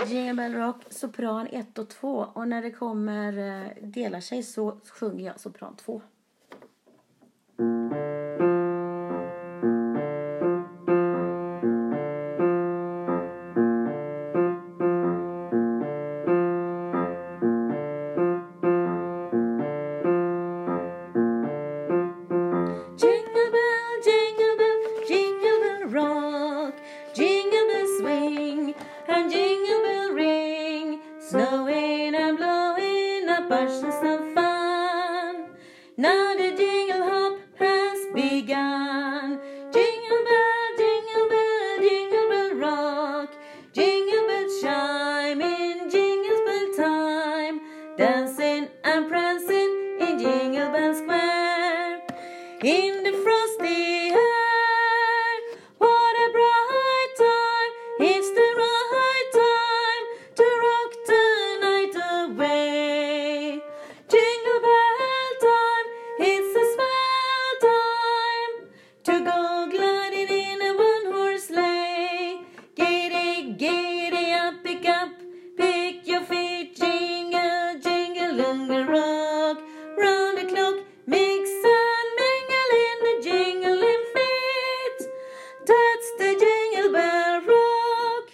Jingle Bell Rock, sopran 1 och 2. Och när det kommer delar sig så sjunger jag sopran 2. Jingle bell, jingle bell, jingle bell rock, jingle bell swing, and jingle bell ring, snowing and blowing up bushels of fun. Now the jingle hop has begun. Jingle bell, jingle bell, jingle bell rock, jingle bell chime in jingle bell time, dancing and prancing in Jingle Bell Square. In the frosty air, what a bright time, it's the right time to rock the night away. Jingle bell time, it's a swell time to go gliding in a one-horse sleigh. Giddy, giddy up, pick your feet, jingle, jingle, jingle rock, round the clock, mix and mingle in the jingling feet. That's the Jingle Bell Rock.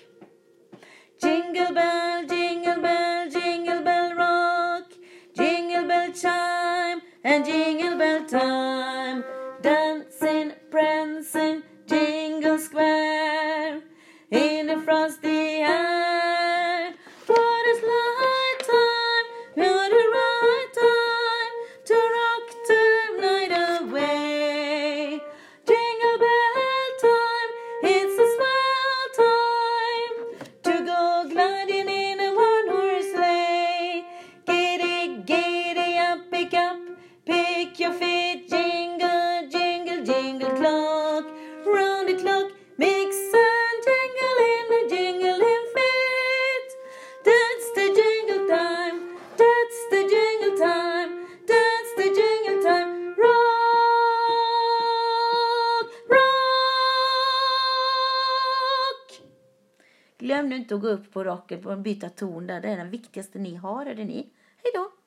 Jingle bell, jingle bell, jingle bell rock, jingle bell chime and jingle bell time, dancing, prancing, jingle square, in the frosty air. What a light time, what a right time to rock the night away. Jingle bell time, it's a swell time to go gliding in a one-horse sleigh. Giddy, giddy up, pick your feet, jingle, jingle, jingle clock, round the clock, mix and jingle in the jingling feet. That's the jingle time, that's the jingle time, that's the jingle time. Rock, rock! Glöm nu inte att gå upp på rocken och byta ton där. Det är den viktigaste ni har, är det ni? Hej då!